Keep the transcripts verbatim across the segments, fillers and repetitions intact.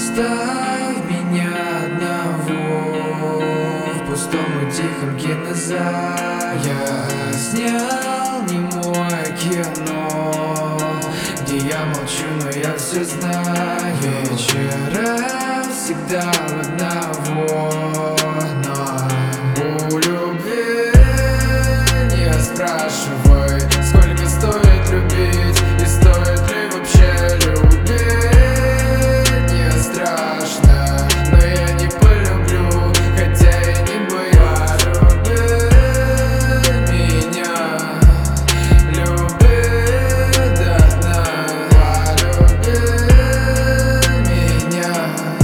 Оставь меня одного в пустом и тихом кинозале. Я снял немое кино, где я молчу, но я все знаю. Вечера всегда одного, но у любви не спрашивай, сколько стоит любить и стоит ли вообще любить. Не страшно, но я не полюблю, хотя я не боюсь. Полюби меня, люби до дна. Полюби меня,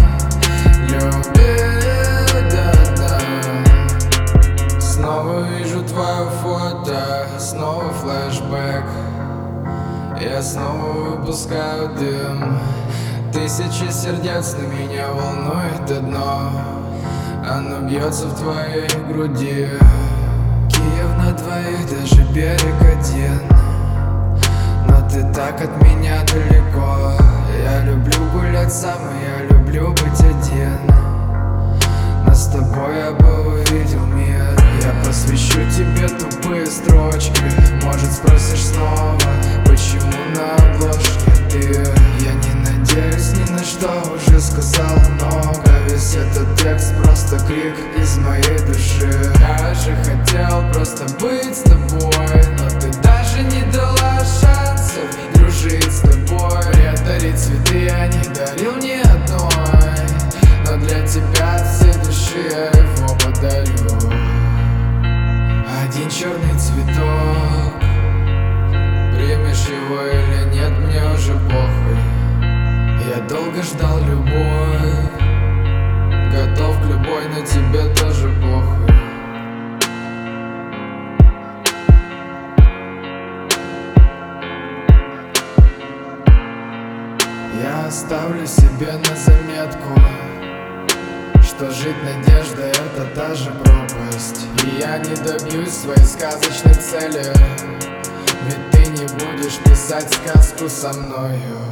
люби до дна. Снова вижу твое фото, снова флешбэк. Я снова выпускаю дым. Тысячи сердец на меня волнует одно, оно бьется в твоей груди. Киев на двоих, даже берег один, но ты так от меня далеко. Я люблю гулять сам, и я люблю быть один, но с тобой я бы увидел мир. Я посвящу тебе тупые строчки. Может, спросишь снова, почему на обложке ты? Я не надеюсь ни на что, уже сказал много. Весь этот текст просто крик из моей души. Я же хотел просто быть с тобой, но ты даже не дала шансов дружить с тобой. Вред дарить цветы я не дарил ни одной, но для тебя от всей души я его подарю. Один черный цветок, примешь его или нет, мне уже похуй. Я долго ждал любовь, готов к любой, но тебе тоже похуй. Я оставлю себе на заметку, что жить надеждой — это та же пропасть. И я не добьюсь своей сказочной цели, ведь ты не будешь писать сказку со мною.